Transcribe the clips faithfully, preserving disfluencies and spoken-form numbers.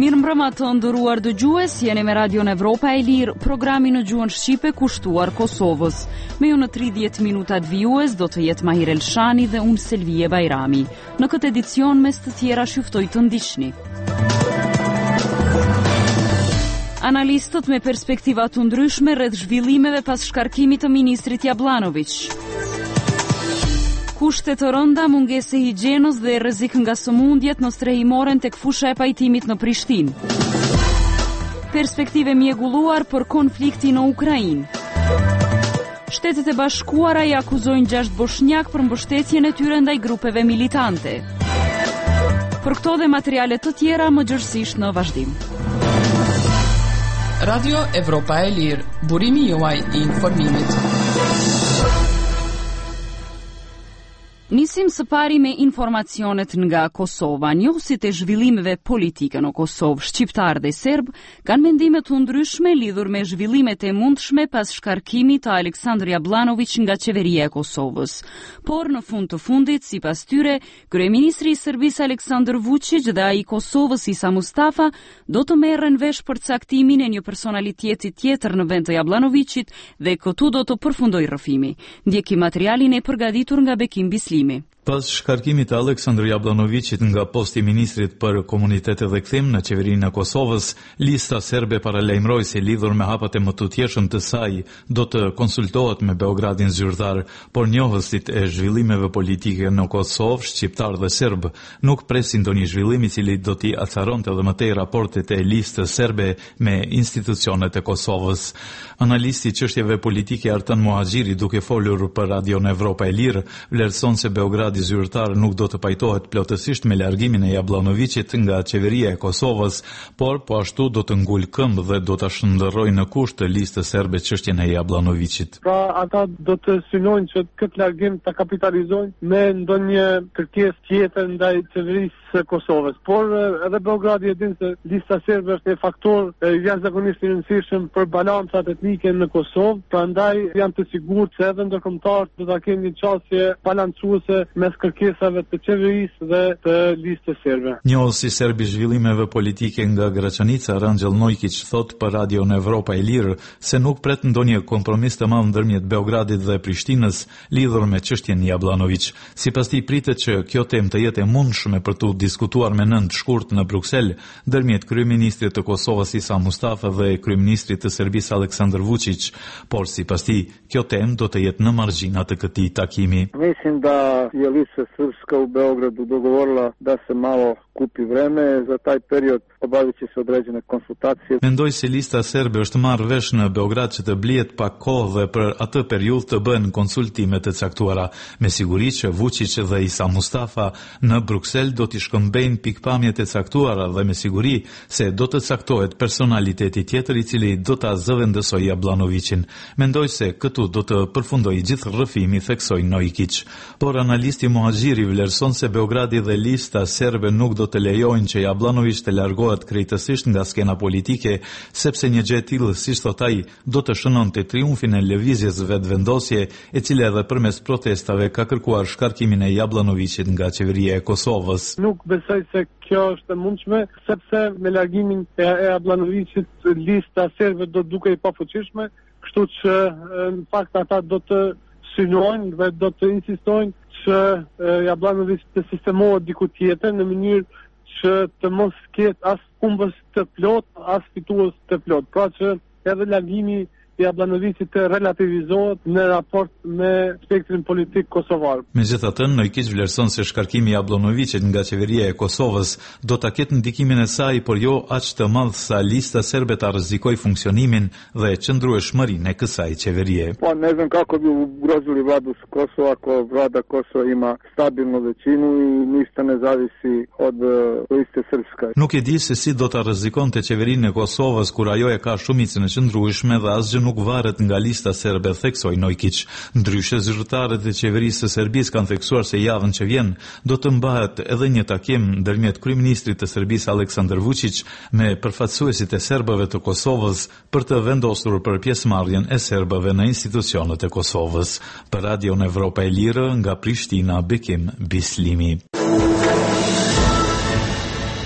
Mirëmbrëma të nderuar dëgjues, jeni me Radion Evropa e Lirë, programi në gjuhën shqipe kushtuar Kosovës. Me ju në tridhjetë minutat vijues do të jetë Mahir Elshani dhe unë Selvije Bajrami. Në këtë edicion mes të tjera shuftoj të ndiqni. Analistët me perspektiva të ndryshme rreth zhvillimeve pas shkarkimit të ministrit Jablanović. Kushte të rënda, mungesë e higjienës dhe rrezik nga sëmundjet në strehimoren tek fusha e pajtimit në Prishtinë. Perspektive mjegulluar për konfliktin në Ukrainë. Shtetet e Bashkuara i akuzojnë gjashtë bosnjak për mbështetjen e tyre ndaj grupeve militante. Për këto dhe materiale të tjera më gjërësisht në vazhdim. Radio Evropa e Lirë, burimi juaj i informimit. Nisim së pari me informacionet nga Kosova. Njohësit e zhvillimeve politike në Kosovë, shqiptar dhe serb, kanë mendime të ndryshme lidhur me zhvillimet e mundshme pas shkarkimit të Aleksandr Jablanović nga qeveria e Kosovës. Por në fund të fundit, sipas tyre, kryeministri i Serbisë Aleksandar Vučić dhe ai i Kosovës Isa Mustafa do të merren vesh për caktimin e një personaliteti tjetër në vend të Jablanovićit dhe këtu do të përfundojë rrëfimi. Ndjekim materialin e përgatitur nga Bekim Bislimi. Pas shkarkimit të Aleksandr Jablanovićit nga posti i ministrit për komunitete dhe kthim në qeverinë e Kosovës, lista serbe paralajmëroi se lidhur me hapat e mëtutjeshëm të saj do të konsultohet me Beogradin zyrtar, por njohësit e zhvillimeve politike në Kosovë, shqiptar dhe serb, nuk presin ndonjë zhvillim i cili do t'i acaronte edhe më tej raportet e listës serbe me institucionet e Kosovës. Analisti i çështjeve politike Artan Muhaxhiri, duke folur për Radion Evropa e Lirë, vlerëson se Beogradi zyrtar nuk do të pajtohet plotësisht me largimin e Jablanovićit nga qeveria e Kosovës, por po ashtu do të ngul këmbë dhe do ta shndërrojë në kusht të listës serbe çështjen e Jablanovićit. Pra ata do të synojnë që këtë largim ta kapitalizojnë me ndonjë kërkesë tjetër ndaj qeverisë së Kosovës. Por edhe Beogradi e din se lista serbe është një faktor jashtëzakonisht i rëndësishëm për balancat etnike në Kosovë, prandaj janë të sigurt se edhe ndërkombëtarët do ta kenë një çështje balancuese mes kërkesave të qeverisë dhe të listës serbe. Njohësi serb i zhvillimeve politike nga Graçanica, Ranxhell Nojkić, thot për Radion Evropa e Lirë se nuk pret ndonjë kompromis të madh ndërmjet Beogradit dhe Prishtinës lidhur me çështjen Jablanović. Sipas tij pritet që kjo temë të jetë e mundshme për të diskutuar me nënt shkurt në Bruksel ndërmjet kryeministrit të Kosovës Isa Mustafa dhe kryeministrit të Serbisë Aleksandar Vučić, por sipas tij kjo temë do të jetë në margjina të këtij takimi. Mislim da je lista srpska u Beogradu dogovorila da se malo kupi vreme, za taj period obavit će se određene konsultacije. Mendoj se lista serbe është marrë vesh në Beograd që të blihet pak kohë dhe për atë periudhë të bëhen konsultime të caktuara. Me siguri që Vučić dhe Isa Mustafa në Bruksel do t'i shkëmbejnë pikpamjet e caktuara dhe me siguri se do të caktohet personaliteti tjetër i cili do ta zëvendësojë Jablanovićin. Mendoj se këtu do të përfundojë gjithë rrëfimi, theksoi Nojkić. Por analisti Muhaxhiri vlerëson se Beogradi dhe lista serbe nuk do të lejojnë që Jablanović të largohet krejtësisht nga skena politike, sepse një gjë e tillë, siç thot ai, do të shënonte triumfin e lëvizjes vetvendosje, e cila edhe përmes protestave ka kërkuar shkarkimin e Jablanovićit nga qeveria e Kosovës. Nuk besoj se kjo është e mundshme, sepse me largimin e Jablanovićit lista serbe do duke i pafuqishme, kështu që në fakt ata do të synojnë dhe do të insistojnë që Jablanović të sistemohet diku tjetër në mënyrë që të mos ketë as humbës të plot, as fitues të plot. Pra që edhe largimi i Jablanovićit të relativizohet në raport me spektrin politik kosovar. Megjithatë, Nojkić vlerëson se shkarkimi i Jablanovićit nga qeveria e Kosovës do ta ketë ndikimin e saj, por jo aq të madh sa lista serbe ta rrezikojë funksionimin dhe qëndrueshmërinë e kësaj qeverie. Po ne znam kako bi ugrozili vladu s Kosova ako vlada Kosova ima stabilnu većinu i ništa ne zavisi od liste srpske. Nuk e di se si do ta rrezikonte qeverinë e Kosovës kur ajo e ka shumicën e qëndrueshme dhe asgjë nuk varet nga lista serbe, theksoi Nojkić. Ndryshe, zyrtarët e qeverisë së Serbisë kanë theksuar se javën që vjen do të mbahet edhe një takim ndërmjet kryeministrit të Serbisë Aleksandar Vučić me përfaqësuesit e serbëve të Kosovës për të vendosur për pjesëmarrjen e serbëve në institucionet e Kosovës. Për Radion Evropa e Lirë, nga Prishtina, Bekim Bislimi.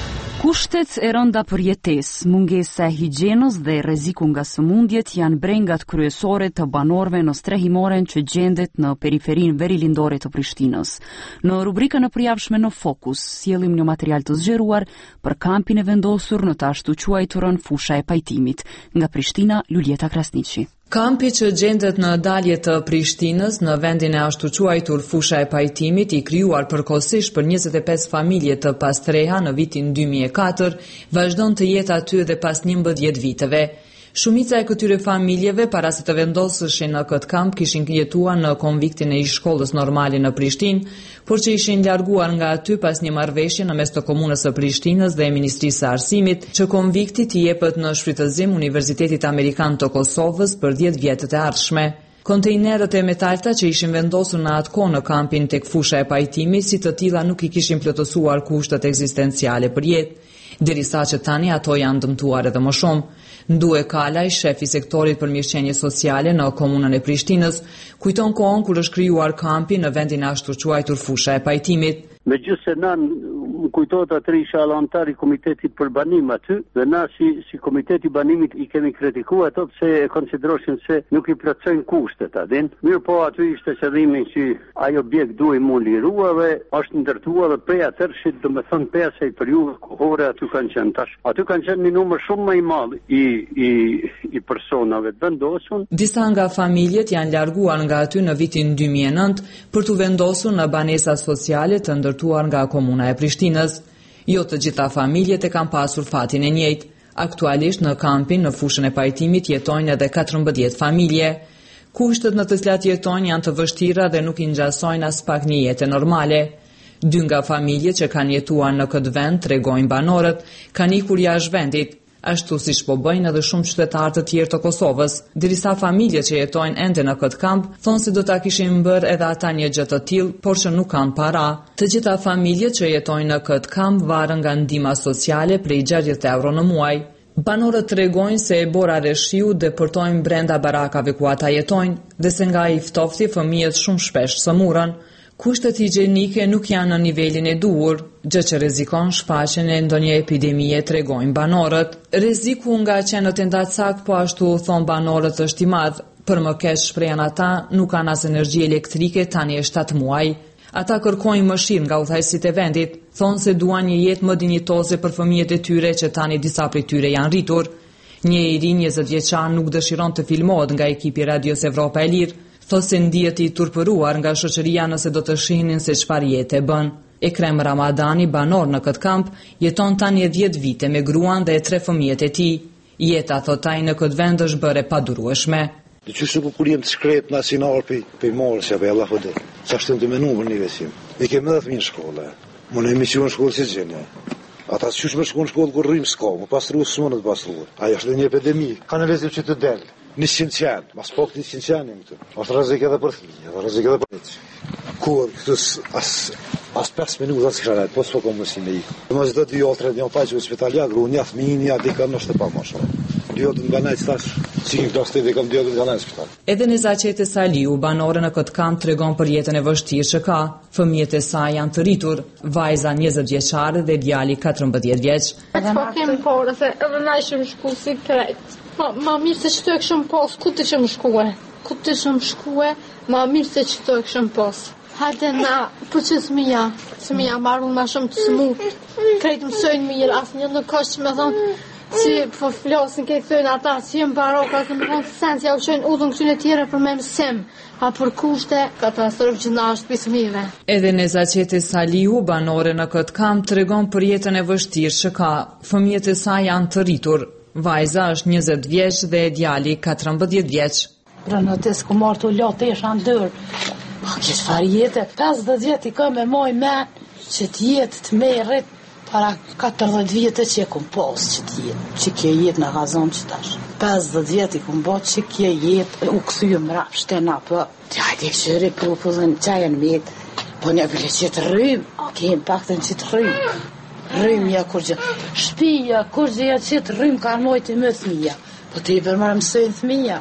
Kushtet e rënda për jetesë, mungesa e higjienës dhe rreziku nga sëmundjet janë brengat kryesore të banorëve në strehimoren që gjendet në periferinë verilindore të Prishtinës. Në rubrikën e përjavshme në Fokus, sjellim një material të zgjeruar për kampin e vendosur në të ashtu quajturën Fusha e Pajtimit. Nga Prishtina, Luljeta Krasniqi. Kampi që gjendet në dalje të Prishtinës në vendin e ashtu quajtur Fusha e Pajtimit, i krijuar përkohësisht për njëzet e pesë familje të Pastreha në vitin dy mijë e katër, vazhdon të jetë aty edhe pas njëmbëdhjetë viteve. Shumica e këtyre familjeve para se të vendoseshin në këtë kamp kishin jetuar në konviktin e ish shkollës normale në Prishtinë, por që ishin larguar nga aty pas një marrëveshje në mes të komunës së Prishtinës dhe Ministrisë së Arsimit, që konvikti t'i jepet në shfrytëzim Universitetit Amerikan të Kosovës për dhjetë vjetët e ardhshme. Kontejnerët e metalta që ishin vendosur në atë kohë në kampin tek Fusha e Pajtimit, si të tilla nuk i kishin plotësuar kushtet ekzistenciale për jetë, derisa që tani ato janë dëmtuar edhe më shumë. Ndue Kalaj, shefi sektorit për mirëqenie sociale në komunën e Prishtinës, kujton kohën kur është krijuar kampi në vendin e ashtu quajtur Fusha e Pajtimit. Megjithëse se na më kujtohet atëri isha antar i komitetit për banim aty, dhe na si, si komiteti banimit i kemi kritikuar ato pse e konsideroshin se nuk i plotësojnë kushtet adin. Mirë po aty ishte qëllimi që ai objekt duhej mu lirua dhe është ndërtuar dhe prej atërshit, do me thënë prej asaj periudhe kohore aty kanë qenë tash. Aty kanë qenë një numër shumë më i madh i, i, i personave të vendosur. Disa nga familjet janë larguar nga aty në vitin dy mijë e nëntë për të vendosur në banesa sociale të ndërtuar nga komuna e Prishtinës. Jo të gjitha familjet e kanë pasur fatin e njëjtë. Aktualisht në kampin në Fushën e Pajtimit jetojnë edhe katërmbëdhjetë familje. Kushtet në të cilat jetojnë janë të vështira dhe nuk i ngjasojnë as pak një jetë normale. Dy nga familjet që kanë jetuar në këtë vend, tregojnë banorët, kanë ikur jashtë vendit, ashtu siç po bëjnë edhe shumë qytetarë të tjerë të Kosovës. Derisa familjet që jetojnë ende në këtë kamp thonë se do ta kishin bërë edhe ata një gjë të tillë, por që nuk kanë para. Të gjitha familjet që jetojnë në këtë kamp varen nga ndihma sociale prej gjashtëdhjetë euro në muaj. Banorët tregojnë se e bora reshiu dhe përtojnë brenda barakave ku ata jetojnë, dhe se nga i ftofti fëmijët shumë shpesh sëmurën. Kushtet higjienike nuk janë në nivelin e duhur, gjë që rrezikon shfaqjen e ndonjë epidemie, tregojnë banorët. Rreziku nga qenët e ndacak, po ashtu thon banorët, është i madh. Për më keq shprehan ata, nuk kanë as energji elektrike tani e shtatë muaj. Ata kërkojnë mëshirë nga udhëheqësit e vendit, thonë se duan një jetë më dinjitoze për fëmijët e tyre që tani disa prej tyre janë rritur. Një i ri njëzet vjeçar nuk dëshiron të filmohet nga ekipi Radios Evropa e Lirë, thosë se ndihet i turpëruar nga shoqëria nëse do të shihnin se çfarë jete bën. Ekrem Ramadani, banor në këtë kamp, jeton tani dhjetë vite me gruan dhe tre fëmijët e tij. Jeta, thot ai, në këtë vend është bërë padurueshme. Dhe qështë ku kur jem të shkret nacional për për morë, se për Allah hodë, sa shtëm të menu për një vesim. E kemë edhe fëmijë në shkolle, më në emision në shkollë si gjenja. Ata që shme shkollë në shkollë kur rrimë s'ka, më pastru së mënë të pastru. Aja është dhe një epidemi, ka në vezim që të delë. Një qinë qenë, mas pak një qinë qenë jemi këtu. Ashtë rëzik edhe për fëmijë, edhe rëzik edhe për një. Kur, këtës, as, as pesë minuta së kërënet, po s'po kom mësi me i. Më zdo dy jotre, një taj që në spitalja, gru një fëmijë, një adika në shtë pa ma shumë. Dy jotë nga nejtë tash, si një klasë të dhe kam dy jotë nga nejtë spital. Edhe në Zaqete Saliu, banore në këtë kamp tregon për jetën e vështirë që ka. Fëmijët e saj janë të rritur, vajza njëzet vjeçare dhe djali katërmbëdhjetë vjeç. Po kemi porë se edhe na ishim shku si krejt. Ma, ma mirë se që të e këshëm pos, ku të që më shkue? Ku të që më shkue, ma mirë se që të e këshëm pos. Hajde na, për që sëmija, sëmija marun ma shumë të sëmu, krejtë mësojnë mirë, asë një në kështë që me thonë, si po flosin ke këtojnë ata, që jem baroka, që me thonë sen, që ja u qojnë udhën këtyne tjere për me mësim, a për kushte, katastrofë që na është për sëmive. Edhe në Zaqete Saliu, banore në këtë kamp, tregon për jetën e vështirë që ka, fëmijët e saj janë të rritur. Vajza është njëzet vjeç dhe djali katërmbëdhjetë vjeç. Rënëtes ku marrë të lotë e shanë dërë. A kështë farë jetë, pesëdhjetë vjetë i ka me moj me që t'jetë të merët para katërdhjetë vjetë që e kum posë që t'jetë, që kje jetë në gazon që tash. pesëdhjetë vjetë i kum bo që kje jetë u këthyë më rapë shtena për t'jajtë e këshëri për u pëzën qajën metë, po një bile që të rrymë, a kemë pak të në që të rrymë. Rrymja kur gjë, shpija kur gjëja që të rrymë kanë mojtë i më thmija, po të i përmarë mësojnë thmija.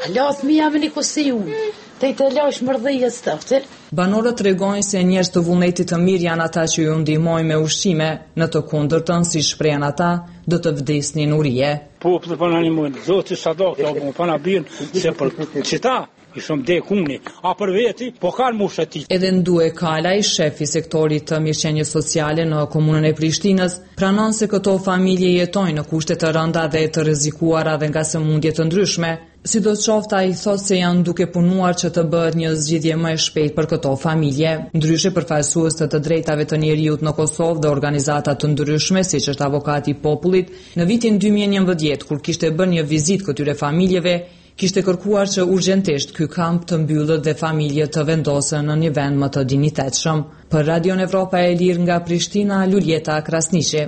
Lasë mi jam një kusi unë, te i të lash mërdhijës të aftë. Banorët tregojnë se njerëz të vullnetit të mirë janë ata që ju ndihmojnë me ushqime, në të kundërtën, si shprehen ata, do të vdesnin urije. Populli po na ndihmojnë, Zoti sadak, apo po na bien se për çita i shumë dekuni, a për veti, po kanë mushati. Edhe Ndue Kalaj, shefi sektorit të mirëqenies sociale në komunën e Prishtinës, pranon se këto familje jetojnë në kushte të rënda dhe të rrezikuara dhe nga sëmundje të ndryshme. Sidoqoftë ai thotë se janë duke punuar që të bëhet një zgjidhje më e shpejtë për këto familje. Ndryshe, përfaqësues të të drejtave të njerëzit në Kosovë dhe organizata të ndryshme, siç është Avokati i Popullit, në vitin dy mijë e njëmbëdhjetë, kur kishte bërë një vizitë këtyre familjeve, kishte kërkuar që urgjentisht ky kamp të mbyllet dhe familjet të vendosen në një vend më të dinjitetshëm. Për Radion Evropa e Lirë nga Prishtina, Luljeta Krasniqi.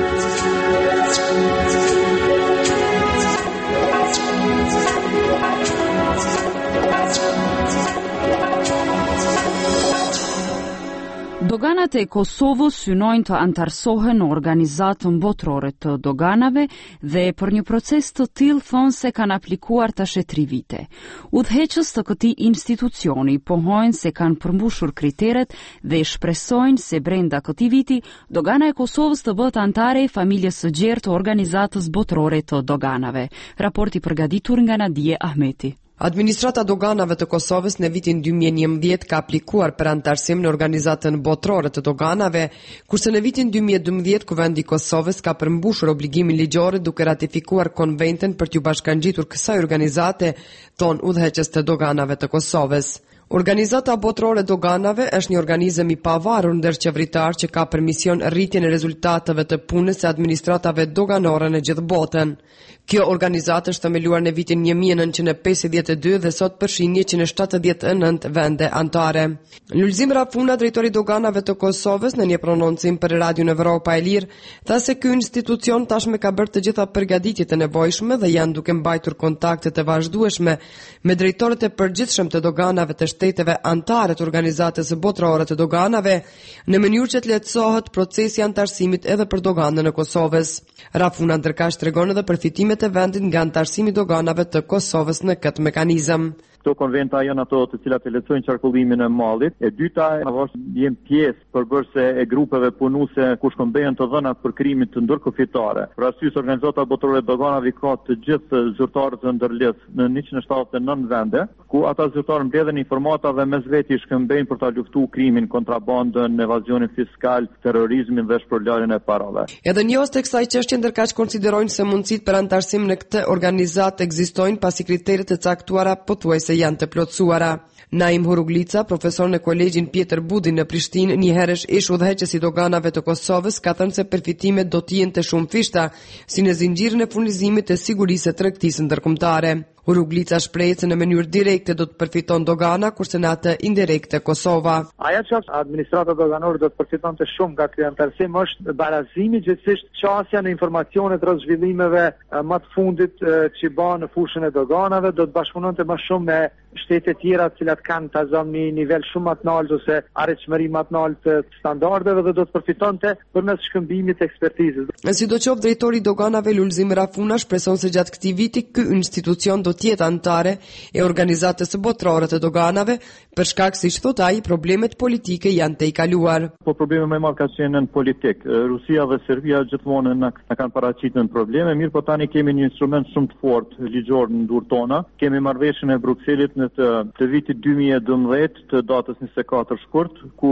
Doganat e Kosovës synojnë të antarësohen në organizatën botërore të doganave dhe për një proces të tillë thonë se kanë aplikuar tash tri vite. Udhëheqës të këtij institucioni pohojnë se kanë përmbushur kriteret dhe shpresojnë se brenda këtij viti dogana e Kosovës të bëhet antare e familjes së gjerë të organizatës botërore të doganave. Raporti përgatitur nga Nadije Ahmeti. Administrata doganave të Kosovës në vitin dy mijë e njëmbëdhjetë ka aplikuar për antarësim në organizatën botërore të doganave, kurse në vitin dy mijë e dymbëdhjetë Kuvendi i Kosovës ka përmbushur obligimin ligjor duke ratifikuar konventin për t'u bashkangjitur kësaj organizate, ton udhëheqës të doganave të Kosovës. Organizata botërore doganave është një organizëm i pavarur ndërqeveritar që ka për mision rritjen e rezultateve të punës së administratave doganore në gjithë botën. Kjo organizatë është themeluar në vitin një mijë e nëntëqind e pesëdhjetë e dy dhe sot përfshin njëqind e shtatëdhjetë e nëntë vende anëtare. Lulzim Rafuna, drejtori i doganave të Kosovës, në një prononcim për Radion Evropa e Lirë, tha se ky institucion tashmë ka bërë të gjitha përgatitjet e nevojshme dhe janë duke mbajtur kontakte të vazhdueshme me drejtorët e përgjithshëm të doganave të shteteve anëtare të organizatës botërore të doganave, në mënyrë që të lehtësohet procesi i antarësimit edhe për doganën e Kosovës. Rafuna ndërkaq tregon edhe përfitimet e vendit nga antarësimi i doganave të Kosovës në këtë mekanizëm. Këto konventa janë ato të cilat e lehtësojnë qarkullimin e mallit. E dyta është jemi pjesë përbërëse e grupeve punuese ku shkëmbehen të dhënat për krimin të ndërkufitare. Për arsye se organizata botërore e doganave ka të gjithë zyrtarët të ndërlidhur në njëqind e shtatëdhjetë e nëntë vende, ku ata zyrtarë mbledhin informata dhe mes veti shkëmbejnë për ta luftuar krimin, kontrabandën, evazionin fiskal, terrorizmin dhe shpërlarjen e parave. Edhe njohës të kësaj çështje ndërkaq konsiderojnë se mundësitë për antarësim në këtë organizatë ekzistojnë pasi kriteret e caktuara pothuajse janë të plotësuara. Naim Huruglica, profesor në kolegjin Pjetër Budi në Prishtinë, një herësh ish udhëheqës i doganave të Kosovës, ka thënë se përfitimet do të jenë të shumëfishta, si në zinxhirin e furnizimit të sigurisë së tregtisë ndërkombëtare. Huruglica shpreh se në mënyrë direkte do të përfiton dogana, kurse në atë indirekte Kosova. Ajo që administrata doganore do të përfitonte shumë nga ky antarësim është barazimi gjithsesi çësia në informacionet rreth zhvillimeve më të fundit që bën në fushën e doganave, do të bashkëpunonte më shumë me shtete tjera të cilat kanë ta zonë një nivel shumë më të lartë ose arritshmëri më të lartë të standardeve dhe do të përfitonte përmes shkëmbimit të ekspertizës. Sidoqoftë drejtori i doganave Lulzim Rafuna shpreson se gjatë këtij viti ky institucion do tjetë antare e organizatës botërore të doganave, për shkak se si thot ai, problemet politike janë të i kaluar. Po probleme më madh ka qenë në politik. Rusia dhe Serbia gjithmonë na kanë paraqitur në probleme, mirë po tani kemi një instrument shumë të fortë ligjor në dorë tona. Kemi marrëveshjen e Brukselit në të, të vitit dy mijë e dymbëdhjetë të datës njëzet e katër shkurt, ku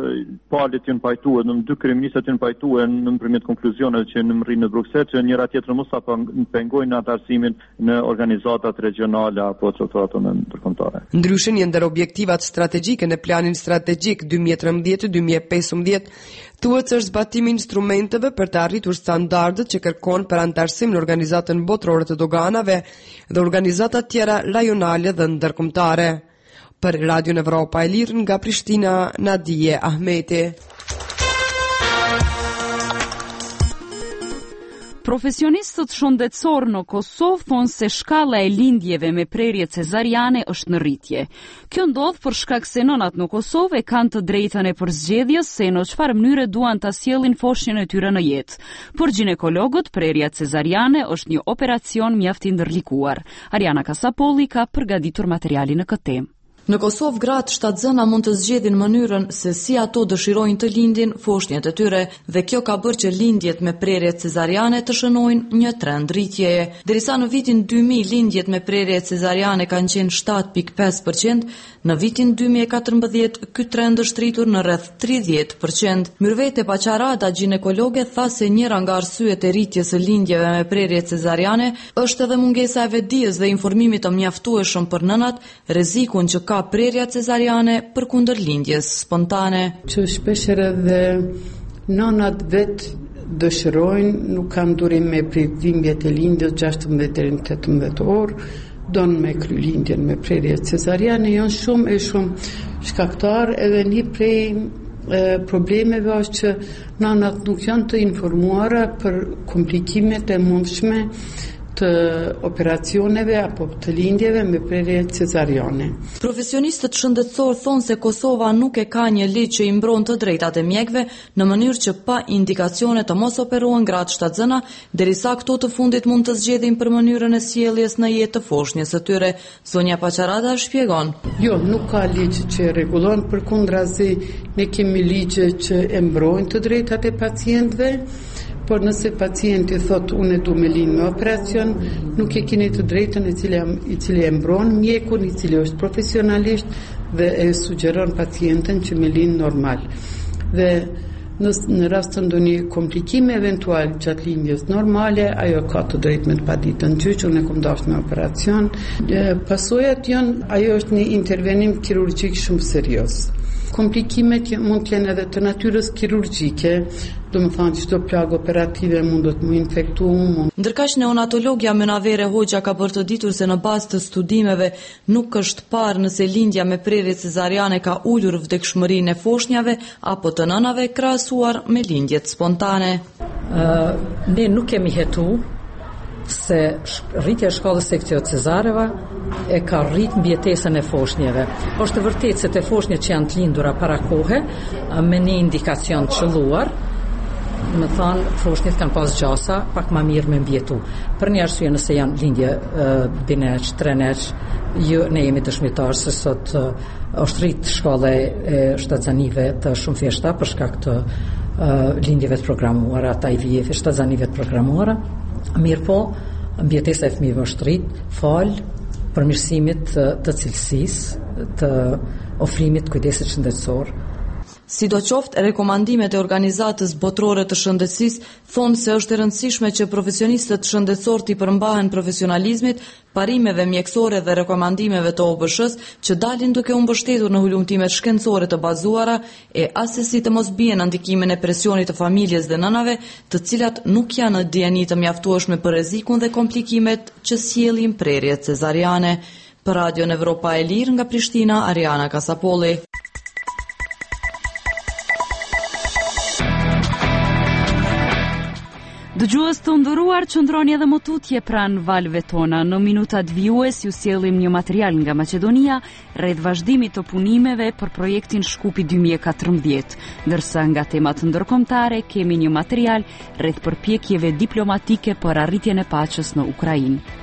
palët janë pajtuar, në dy kryeministrat janë pajtuar nëpërmjet konkluzioneve që në rrinë në Bruksel, që njëra tjetrën mos ta pengojnë antarësimin në organizata regionale apo çofato në ndërkombëtare. Ndryshe, një ndër objektivat strategjike në planin strategjik dy mijë e trembëdhjetë dy mijë e pesëmbëdhjetë thuhet se është zbatimi i instrumenteve për të arritur standardet që kërkon për antarësim në organizatën botërore të doganave dhe organizata tjera rajonale dhe ndërkombëtare. Për Radion Evropa e Lirë nga Prishtina, Nadije Ahmeti. Profesionistët shëndetësor në Kosovë thonë se shkalla e lindjeve me prerje cezariane është në rritje. Kjo ndodh për shkak se nënat në Kosovë kanë të drejtën e përzgjedhjes se në çfarë mënyre duan ta sjellin foshnjën e tyre në jetë. Për ginekologët, prerja cezariane është një operacion mjaft i ndërlikuar. Ariana Kasapolli ka përgatitur materialin në këtë temë. Në Kosovë, gratë shtatzëna mund të zgjedhin mënyrën se si ato dëshirojnë të lindin foshnjët e tyre dhe kjo ka bërë që lindjet me prerje cezariane të shënojnë një trend rritjeje. Derisa në vitin dy mijë lindjet me prerje cezariane kanë qenë shtatë pikë pesë përqind, në vitin dy mijë e katërmbëdhjetë ky trend është rritur në rreth tridhjetë përqind. Myrvete Paqarada, ginekologe, tha se njëra nga arsyet e rritjes së lindjeve me prerje cezariane është edhe mungesa e vetdijes dhe informimit të mjaftueshëm për nënat, rrezikun që ka prerja cezariane për kundër lindjes spontane. Që shpesher edhe nënat vetë dëshirojnë, nuk kanë durim me privimbjet e lindjes gjashtëmbëdhjetë deri në tetëmbëdhjetë orë, donë me kry lindjen me prerje cezariane, janë shumë e shumë shkaktar edhe një prej e, problemeve është që nënat nuk janë të informuara për komplikimet e mundshme të operacioneve apo të lindjeve me prerje cezariane. Profesionistët shëndetësor thonë se Kosova nuk e ka një ligj që i mbron të drejtat e mjekëve në mënyrë që pa indikacione të mos operohen gratë shtatzëna, derisa këto të fundit mund të zgjedhin për mënyrën e sjelljes në jetë të foshnjës së tyre. Zonja Paqarada shpjegon. Jo, nuk ka ligj që rregullon, përkundrazi ne kemi ligje që e mbrojnë të drejtat e pacientëve. Por nëse pacienti thot unë e du me linë me operacion, nuk e keni të drejtën i cili, i cili e mbron mjekun, i cili është profesionalisht dhe e sugjeron pacienten që me linë normal. Dhe në, në rast të ndonjë komplikime eventual gjatë lindjes normale, ajo ka të drejtë me të paditën gjyq, unë e kom dashur me operacion. E, pasojat janë, ajo është një intervenim kirurgjik shumë serioz. Komplikimet mund të jenë edhe të natyrës kirurgjike, do më thanë çdo plagë operative mund të më infektu. Mund... Ndërkaq neonatologja Menavere Hoxha ka bërë të ditur se në bazë të studimeve nuk është parë nëse lindja me prerje cezariane ka ulur vdekshmërinë e foshnjave apo të nënave krahasuar me lindjet spontane. Uh, ne nuk kemi hetu se rritja e shkallës së këtyre cezareve e ka rrit mbjetesën e foshnjeve. Është vërtet se te foshnjët që janë të lindura para kohe me një indikacion të qelluar, më thanë foshnjët kanë pas gjasa pak më mirë me mbjetu. Për një arsye nëse janë lindje bineq, treneq, jo, ne jemi dëshmitar se sot uh, është rrit shkalla e shtatzanive të shumë thjeshta për shkak të uh, lindjeve të programuara, ata I V F, shtatzanive të programuara. Mirë po, mbjetesa e fëmijëve është rrit, fal përmirësimit të, të cilësisë, të ofrimit kujdesit shëndetësor. Sidoqoftë, rekomandimet e organizatës botërore të shëndetësisë thonë se është e rëndësishme që profesionistët shëndetësor t'i përmbahen profesionalizmit, parimeve mjekësore dhe rekomandimeve të O B S-s që dalin duke u mbështetur në hulumtimet shkencore të bazuara e asesi të mos bien në ndikimin e presionit të familjes dhe nënave, të cilat nuk janë në dieni të mjaftueshme për rrezikun dhe komplikimet që sjellin prerjet cezariane. Për Radion Evropa e Lirë nga Prishtina, Ariana Kasapolli. Dëgjues të nderuar, qëndroni edhe më tutje pranë valve tona. Në minutat vijues ju sjellim një material nga Maqedonia rreth vazhdimit të punimeve për projektin Shkupi dy mijë e katërmbëdhjetë, ndërsa nga temat ndërkombëtare kemi një material rreth përpjekjeve diplomatike për arritjen e paqes në Ukrainë.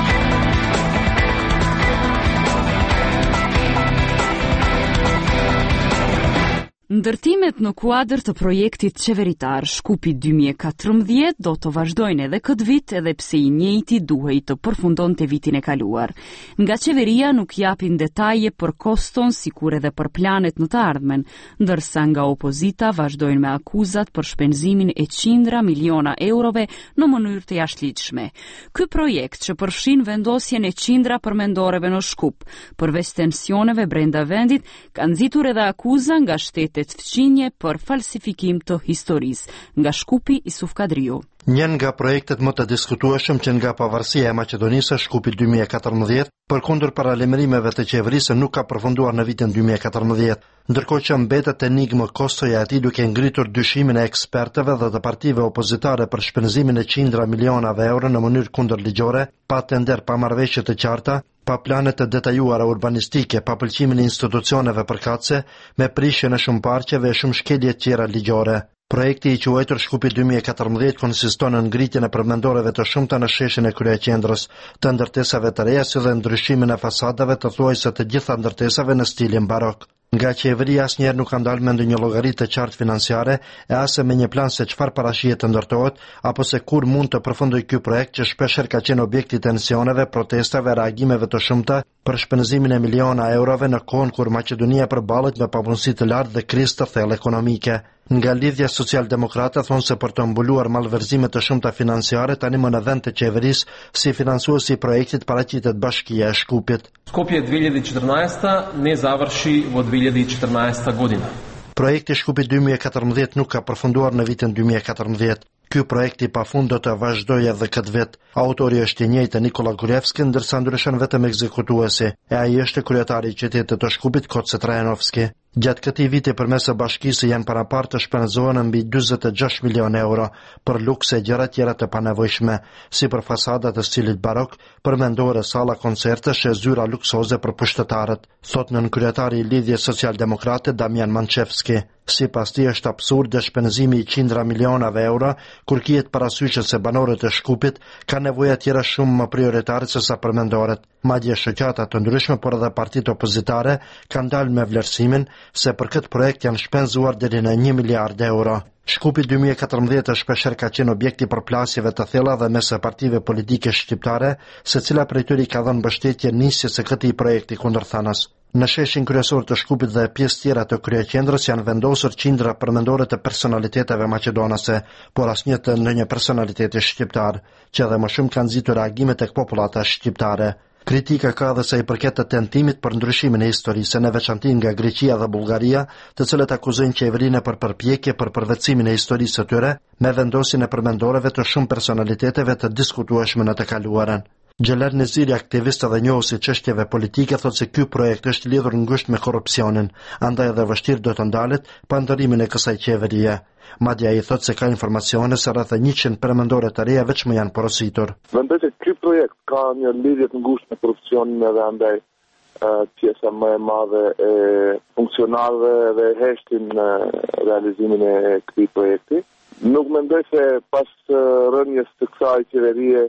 Ndërtimet në kuadër të projektit qeveritar Shkupi dy mijë e katërmbëdhjetë do të vazhdojnë edhe këtë vit, edhe pse I njëjti duhej të përfundonte vitin e kaluar. Nga qeveria nuk japin detaje për koston, sikur edhe për planet në të ardhmen, ndërsa nga opozita vazhdojnë me akuzat për shpenzimin e qindra miliona eurove në mënyrë të jashtëligjshme. Ky projekt që përfshin vendosjen e qindra përmendoreve në Shkup, përveç tensioneve brenda vendit, ka nxitur edhe akuza nga shtetet fqinje për falsifikim të historisë. Nga Shkupi, Isuf Kadriu. Njën nga projektet më të diskutueshëm që nga pavarësia e Maqedonisë, Shkupi dy mijë e katërmbëdhjetë, përkundër paralajmërimeve të qeverisë nuk ka përfunduar në vitin dy mijë e katërmbëdhjetë, ndërkohë që mbetet enigmë kostoja e tij duke ngritur dyshimin e ekspertëve dhe të partive opozitare për shpenzimin e qindra milionave euro në mënyrë kundërligjore, pa tender, pa marrëveshje të qarta, pa plane të detajuara urbanistike, pa pëlqimin e institucioneve përkatëse, me prishje në shumë parqeve e shumë shkelje tjera ligjore. Projekti i quajtur Shkupi dy mijë e katërmbëdhjetë konsiston në ngritjen e përmendoreve të shumta në sheshin e kryeqendrës, të ndërtesave të reja si dhe ndryshimin e fasadave të thuajse të gjitha ndërtesave në stilin barok. Nga qeveria asnjëherë nuk ka dalë me ndonjë llogari të qartë financiare e as me një plan se çfarë parashihet të ndërtohet apo se kur mund të përfundojë ky projekt që shpeshherë ka qenë objekt i tensioneve, protestave, reagimeve të shumta për shpenzimin e miliona eurove në kohën kur Maqedonia përballet me papunësi të lartë dhe krizë të thellë ekonomike. Nga lidhja social-demokrate thonë se për të mbuluar malverzime të shumta financiare tani më në vend të qeverisë si financuesi i projektit paraqitet Bashkia e Shkupit. Skopje две тысячи четырнадцатого не завърши во две тысячи четырнадцата година. Projekti Shkupi dy mijë e katërmbëdhjetë nuk ka përfunduar në vitin dy mijë e katërmbëdhjetë. Ky projekt i pafund do të vazhdojë edhe këtë vit. Autori është i njëjtë Nikola Gulevski, ndërsa ndryshon vetëm ekzekutuesi, e ai është kryetari i qytetit të Shkupit Koce Trajanovski. Gjatë këtij viti përmes së bashkisë janë paraparë të shpenzohen mbi dyzet e gjashtë milionë euro për lukse e gjëra tjera të panevojshme, si për fasada të stilit barok, përmendore, salla koncertesh e zyra luksoze për pushtetarët, thot nën kryetari i lidhjes social-demokrate Damian Manchevski. Sipas tij është absurde shpenzimi i qindra milionave euro kur kihet parasysh se banorët e Shkupit kanë nevoja tjera shumë më prioritare se sa përmendoret. Madje shoqata të ndryshme, por edhe partitë opozitare kanë dalë me vlerësimin se për këtë projekt janë shpenzuar deri në një miliard euro. Shkupi dy mijë e katërmbëdhjetë shpeshherë ka qenë objekt i përplasjeve të thella dhe mes partive politike shqiptare, secila prej tyre ka dhënë mbështetje nisjes së këtij projekti kundërthanës. Në sheshin kryesor të Shkupit dhe pjesë tjera të kryeqendrës janë vendosur qindra përmendore të personaliteteve maqedonase, por asnjë të ndonjë personaliteti shqiptar, që edhe më shumë kanë nxitur reagime tek popullata shqiptare. Kritika ka edhe sa i përket të tentimit për ndryshimin e historisë, në veçanti nga Greqia dhe Bullgaria, të cilët akuzojnë qeverinë për përpjekje për përvetësimin e historisë së tyre, me vendosjen e përmendoreve të shumë personaliteteve të diskutueshme në të kaluarën. Gjeler Neziri, aktivist dhe njohës i çështjeve politike, thotë se ky projekt është lidhur ngushtë me korrupsionin, andaj edhe vështirë do të ndalet pa ndërimin e kësaj qeverie. Madje ai thotë se ka informacione se rreth njëqind përmendore të reja vetëm janë porositur. Mendoj se ky projekt ka një lidhje të ngushtë me korrupsionin edhe andaj pjesa më e madhe e funksionarëve dhe heshtin në realizimin e këtij projekti. Nuk mendoj se pas rënies të kësaj qeverie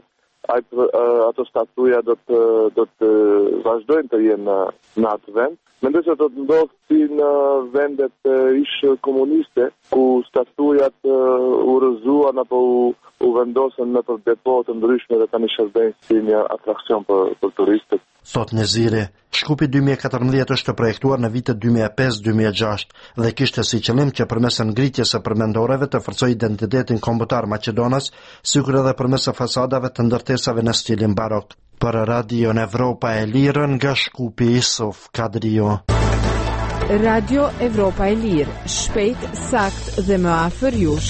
ato statuja do të do të vazhdojnë të jenë në atë vend. Mendoj se do të ndodhë si në vendet ish komuniste, ku statujat u rrëzuan apo u, u vendosën në për depo të ndryshme dhe tani shërbejnë si një atraksion për, për turistët. Thot Neziri, Shkupi dy mijë e katërmbëdhjetë është projektuar në vitet dy mijë e pesë dy mijë e gjashtë dhe kishte si qëllim që përmes ngritjes së përmendoreve të forcojë identitetin kombëtar maqedonas, sikur edhe përmes fasadave të ndërtesave në stilin barok. Për Radio Evropa e Lirë nga Shkupi, Isuf Kadrio. Radio Evropa e Lirë, shpejt, sakt dhe më afër jush.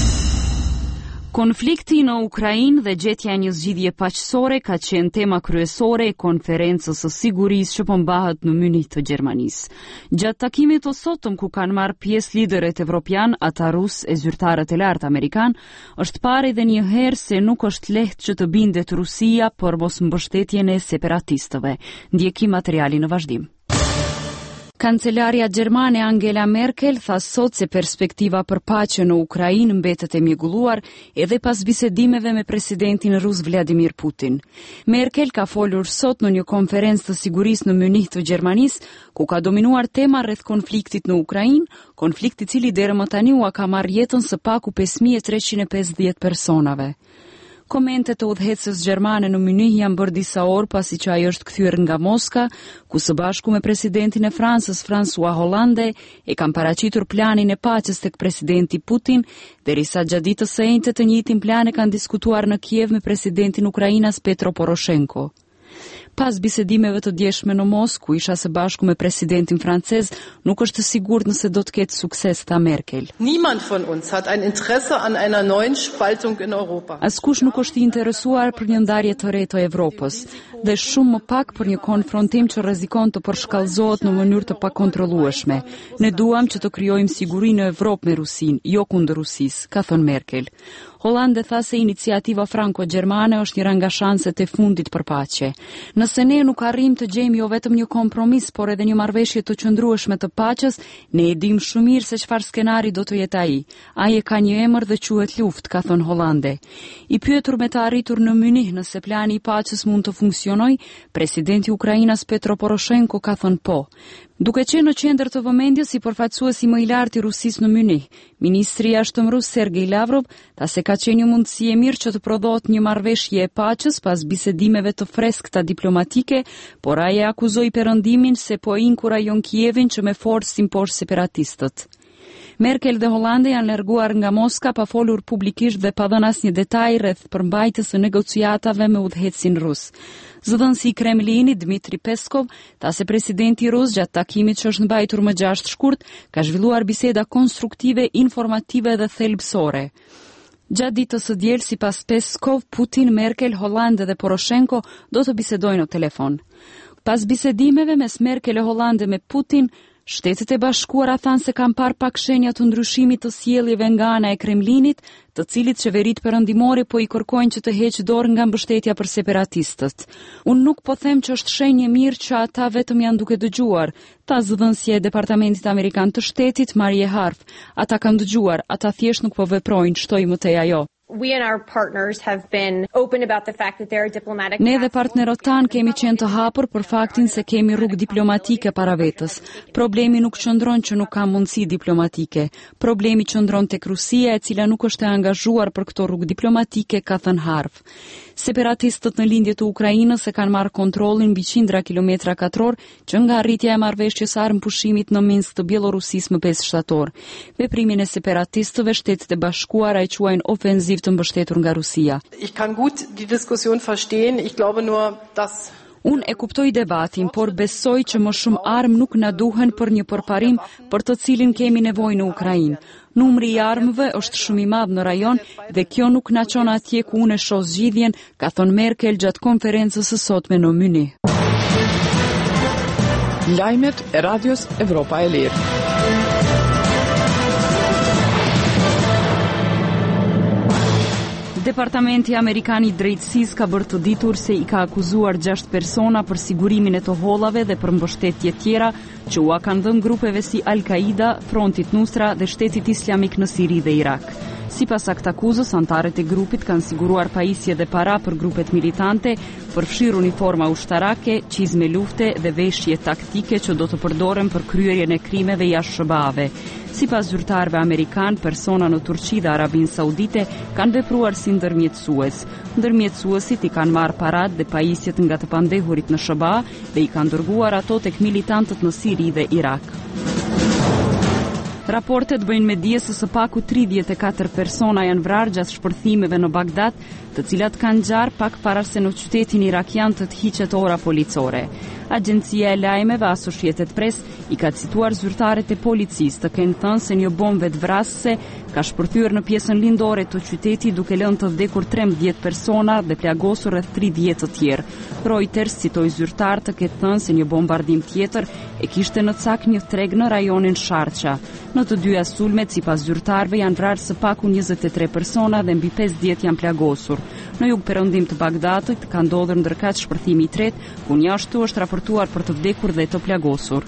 Konflikti në Ukrainë dhe gjetja e një zgjidhje paqësore ka qenë tema kryesore e konferencës së sigurisë që po mbahet në Munich të Gjermanisë. Gjatë takimit të sotëm ku kanë marrë pjesë liderët evropian, ata rus e zyrtarët e lartë amerikan, është parë edhe një herë se nuk është lehtë që të bindet Rusia për mos mbështetjen e separatistëve. Ndjekim materialin në vazhdim. Kancelaria gjermane Angela Merkel tha sot se perspektiva për paqe në Ukrainë mbetet e mjegulluar edhe pas bisedimeve me presidentin rus Vladimir Putin. Merkel ka folur sot në një konferencë të sigurisë në Munich të Gjermanisë, ku ka dominuar tema rreth konfliktit në Ukrainë, konflikti i cili deri më tani u ka marrë jetën së paku pesë mijë e treqind e pesëdhjetë personave. Komentet e udhëheqëses gjermane në Munich janë bërë disa orë pasi që ai është kthyer nga Moska, ku së bashku me presidentin e Francës François Hollande e kanë paraqitur planin e paqes tek presidenti Putin, derisa gjatë ditës së njëjtë të njëjtin plan e kanë diskutuar në Kiev me presidentin Ukrainas Petro Poroshenko. Pas bisedimeve të djeshme në Mosku, isha së bashku me presidentin francez, nuk është sigurt nëse do të ketë sukses, tha Merkel. Niemand von uns hat ein Interesse an einer neuen Spaltung in Europa. Askush nuk është i interesuar për një ndarje të re të Evropës, dhe shumë më pak për një konfrontim që rrezikon të përshkallëzohet në mënyrë të pakontrollueshme. Ne duam që të krijojmë siguri në Evropë me Rusin, jo kundër Rusisë, ka thënë Merkel. Hollande tha se iniciativa franko-gjermane është një nga shanset e fundit për paqe. Nëse ne nuk arrim të gjejmë jo vetëm një kompromis, por edhe një marrëveshje të qëndrueshme të paqes, ne e dim shumë mirë se çfarë skenari do të jetë ai. Ai e ka një emër dhe quhet luftë, ka thënë Hollande. I pyetur me të arritur në Mynih nëse plani i paqes mund të funksionojë, presidenti i Ukrainës Petro Poroshenko ka thënë po. Duke qenë në qendër të vëmendjes si përfaqësuesi më i lartë i Rusisë në Mynih, ministri i jashtëm rus Sergej Lavrov tha se ka qenë një mundësi e mirë që të prodhohet një marrëveshje e paqes pas bisedimeve të freskëta diplomatike, por ai e akuzoi Perëndimin se po inkurajon Kievin që me forcë simposh separatistët. Merkel dhe Hollande janë larguar nga Moska pa folur publikisht dhe pa dhënë asnjë detaj rreth përmbajtjes së negociatave me udhëheqësin rus. Zëdhënësi i Kremlinit Dmitri Peskov tha se presidenti rus gjatë takimit që është mbajtur më gjashtë shkurt ka zhvilluar biseda konstruktive, informative dhe thelbësore. Gjatë ditës së diel, sipas Peskov, Putin, Merkel, Hollande dhe Poroshenko do të bisedojnë në telefon. Pas bisedimeve mes Merkel e Hollande me Putin, Shtetet e Bashkuara thanë se kanë parë pak shenja të ndryshimit të sjelljeve nga ana e Kremlinit, të cilit qeveritë perëndimore po i kërkojnë që të heqë dorë nga mbështetja për separatistët. Unë nuk po them që është shenjë mirë që ata vetëm janë duke dëgjuar, tha zëdhënësia e Departamentit Amerikan të Shtetit Marie Harf. Ata kanë dëgjuar, ata thjesht nuk po veprojnë, shtoi më tej ajo. We and our partners have been open about the fact that there are diplomatic. Ne dhe partnerët tanë kemi qenë të hapur për faktin se kemi rrugë diplomatike para vetës. Problemi nuk qëndron që nuk ka mundësi diplomatike. Problemi qëndron tek Rusia, e cila nuk është e angazhuar për këto rrugë diplomatike, ka thënë Harf. Separatistët në lindje të Ukrainës e kanë marrë kontrollin mbi qindra kilometra katror që nga arritja e marrëveshjes armë pushimit në Minsk të Bielorusisë më pesë shtator. Veprimin e separatistëve Shtetet e Bashkuara e quajnë ofenziv të mbështetur nga Rusia. Ich kann gut die Diskussion verstehen. Ich glaube nur, dass Unë e kuptoj debatin, por besoj që më shumë armë nuk na duhen për një përparim për të cilin kemi nevojë në Ukrainë. Numri i armëve është shumë i madh në rajon dhe kjo nuk na çon atje ku unë shoh zgjidhjen, ka thënë Merkel gjatë konferencës së sotme në Mynih. Lajmet e Radios Evropa e Lirë. Departamenti Amerikan i Drejtësisë ka bërë të ditur se i ka akuzuar gjashtë persona për sigurimin e të hollave dhe për mbështetje tjera që ua kanë dhënë grupeve si Al-Qaida, Frontit Nusra dhe Shtetit Islamik në Siri dhe Irak. Sipas aktakuzës, antarët e grupit kanë siguruar pajisje dhe para për grupet militante, përfshirë uniforma ushtarake, çizme lufte dhe veshje taktike që do të përdoren për kryerjen e krimeve jashtë S B A-ve. Sipas zyrtarëve amerikan, persona në Turqi dhe Arabinë Saudite kanë vepruar si ndërmjetësues. Ndërmjetësuesit i kanë marrë parat dhe pajisjet nga të pandehurit në S B A dhe i kanë dërguar ato tek militantët në Siri dhe Irak. Raportet bëjnë me dije se së paku tridhjetë e katër persona janë vrarë gjatë shpërthimeve në Bagdad, të cilat kanë ngjarë pak para se në qytetin irakian të të hiqet ora policore. Agjencia e lajmeve Associated Press i ka cituar zyrtarët e policisë të kenë thënë se një bombë vetvrasëse ka shpërthyer në pjesën lindore të qytetit duke lënë të vdekur trembëdhjetë persona dhe plagosur rreth tridhjetë të tjerë. Reuters citoi zyrtar të ketë thënë se një bombardim tjetër e kishte në cak një treg në rajonin Sharqa. Në të dyja sulmet, sipas zyrtarëve, janë vrarë së paku njëzet e tre persona dhe mbi pesëdhjetë janë plagosur. Në jug perëndim të Bagdadit ka ndodhur ndërkaq shpërthimi i tretë, ku një ashtu është raportuar për të vdekur dhe të plagosur.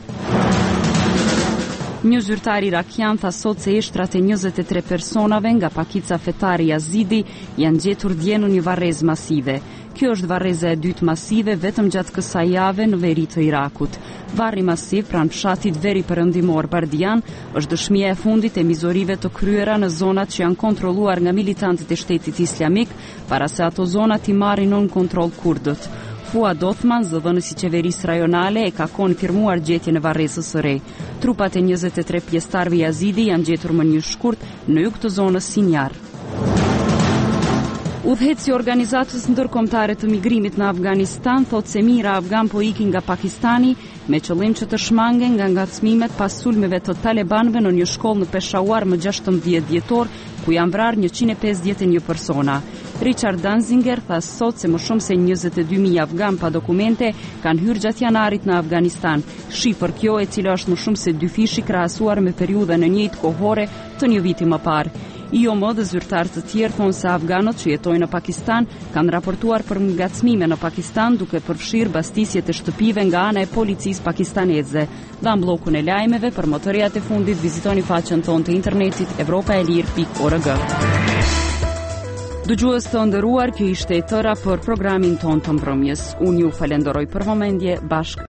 Një zyrtar irakian tha sot se eshtrat e njëzet e tre personave nga pakica fetare Yazidi janë gjetur dje në një varrezë masive. Kjo është varreza e dytë masive vetëm gjatë kësaj jave në veri të Irakut. Varri masiv pranë fshatit veri perëndimor Bardian është dëshmia e fundit e mizorive të kryera në zonat që janë kontrolluar nga militantët e Shtetit Islamik, para se ato zonat i marrin nën kontroll kurdët. Fuad Othman, zëdhënësi i qeverisë rajonale, e ka konfirmuar gjetjen e varrezës së re. Trupat e njëzet e tre pjesëtarëve Yazidi janë gjetur më një shkurt në jug të zonës Sinjar. Udhëheci i organizatës ndërkombëtare të migrimit në Afganistan thotë se mijëra afgan po ikin nga Pakistani me qëllim që të shmangen nga ngacmimet pas sulmeve të talibanëve në një shkollë në Peshawar më gjashtëmbëdhjetë dhjetor, ku janë vrarë njëqind e pesëdhjetë e një persona. Richard Danzinger tha sot se më shumë se njëzet e dy mijë afgan pa dokumente kanë hyrë gjatë janarit në Afganistan, shifër kjo e cila është më shumë se dy fishi krahasuar me periudhën e njëjtë kohore të një viti më parë. Jo më dhe zyrtarë të tjerë thonë se afganët që jetojnë në Pakistan kanë raportuar për ngacmime në Pakistan duke përfshirë bastisjet e shtëpive nga ana e policisë pakistaneze. Dhe në blokun e lajmeve për motoriat e fundit vizitoni faqen tonë të internetit evropa e lirë pikë org. Dëgjues të nderuar, kjo ishte e tëra për programin ton të mbrëmjes. Unë ju falenderoj për vëmendje, bashkë